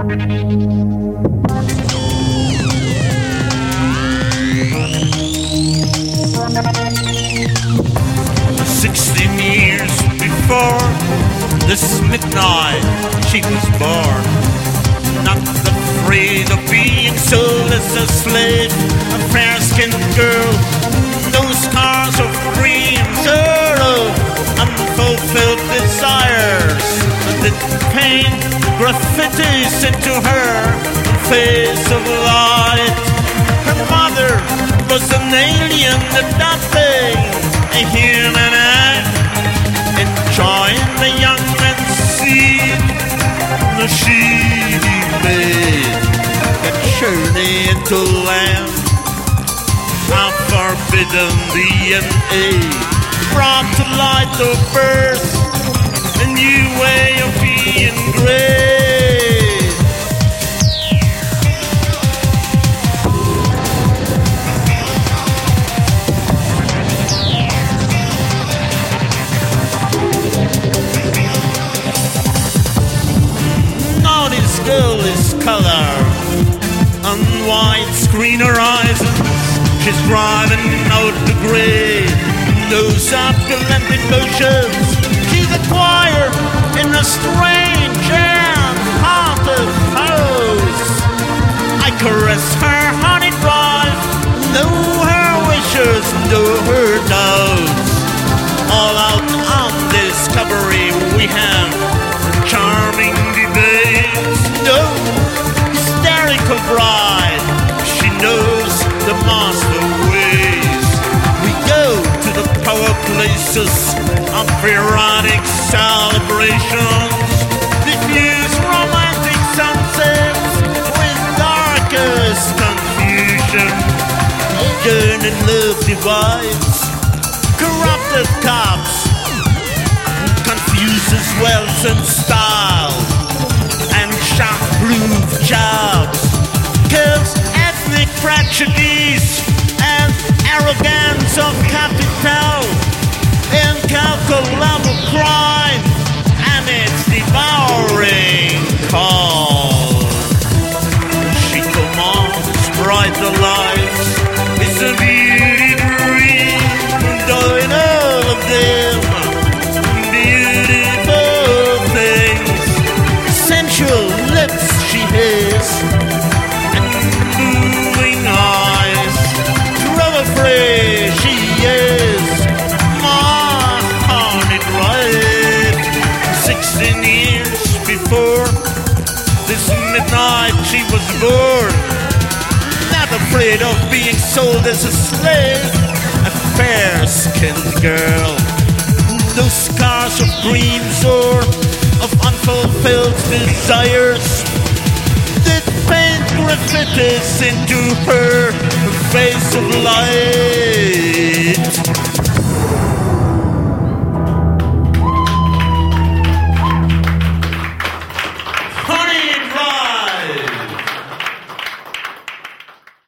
Years before this midnight she was born, not afraid of being sold as a slave, a fair-skinned girl, no scars of dreams or of unfulfilled desires that paint graffitis into her face of light. Her mother was an alien, adopting a human act, enjoying the young man's seed, the she made a journey into land of forbidden DNA, brought to light of birth, a new way of being great. Girl is color on widescreen horizons. She's driving out the gray, those opulent emotions she's acquired in a strange and haunted house. I caress her honey drive, know her wishes, know her doubts. All out on discovery we have charming debates. No hysterical bride, she knows the master ways. We go to the power places of erotic celebrations, diffuse romantic sunsets with darkest confusion. Yearn and love divides, corrupted cops, confuses wealth and style, and shock-proof jobs, kills ethnic tragedies and arrogance of capital, incalculable crime and its devouring call. She commands brighter lives, it's a beauty dream, doing all of them. Lips she has, and moving eyes, trouble-free she is, my honey bride. 16 years before this midnight she was born, not afraid of being sold as a slave, a fair-skinned girl, no scars of dreams or of unfulfilled desires that paint graffitis into her face of light.